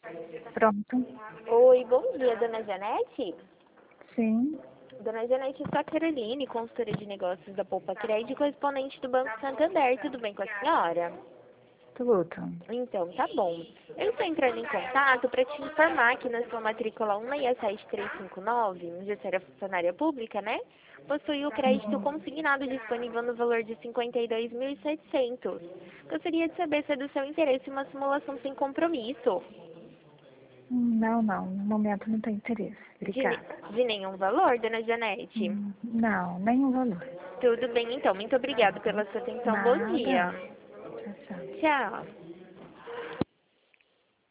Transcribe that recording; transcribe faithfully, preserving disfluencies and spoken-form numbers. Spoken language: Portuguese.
Pronto. Oi, bom dia, dona Janete? Sim. Dona Janete, eu sou a Caroline, consultora de negócios da Poupa Crédito, correspondente do Banco Santander. Tudo bem com a senhora? Tudo. Então, tá bom. Eu estou entrando em contato para te informar que na sua matrícula um seis sete três cinco nove, gestora funcionária pública, né? Possui o crédito consignado disponível no valor de cinquenta e dois mil e setecentos. Gostaria de saber se é do seu interesse uma simulação sem compromisso. Não, não. No momento não tem interesse. De, ne- Obrigada. de nenhum valor, dona Janete? Hum, Não, nenhum valor. Tudo bem, então. Muito obrigada pela sua atenção. Bom Nada. dia. Tchau, tchau. Tchau.